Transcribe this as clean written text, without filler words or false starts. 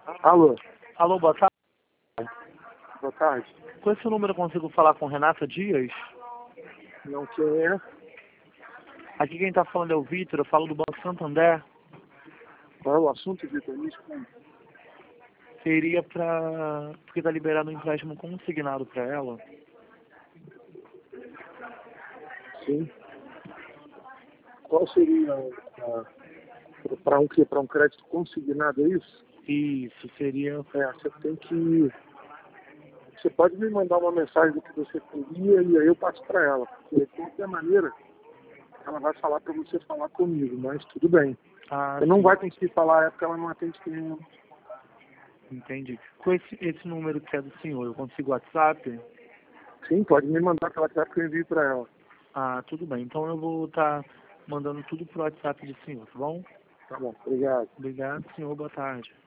Alô, Alô, boa tarde. boa tarde. Com esse número eu consigo falar com Renata Dias? Não, quem é? Aqui quem está falando é o Vitor, eu falo do Banco Santander. Qual é o assunto, Vitor? Me explica. Seria para... porque está liberado um empréstimo consignado para ela. Sim. Qual seria para um quê? Para um crédito consignado, é isso? Isso, seria... Você tem que... Você pode me mandar uma mensagem do que você queria e aí eu passo para ela. Porque, de qualquer maneira, ela vai falar para você falar comigo, mas tudo bem. Ah, Você não sim, vai conseguir falar, é porque ela não atende cliente. entendi. Com esse número que é do senhor, eu consigo WhatsApp? Sim, pode me mandar aquela que eu envio para ela. Ah, tudo bem. Então eu vou estar mandando tudo pro WhatsApp do senhor, tá bom? Tá bom, obrigado. Obrigado, senhor. Boa tarde.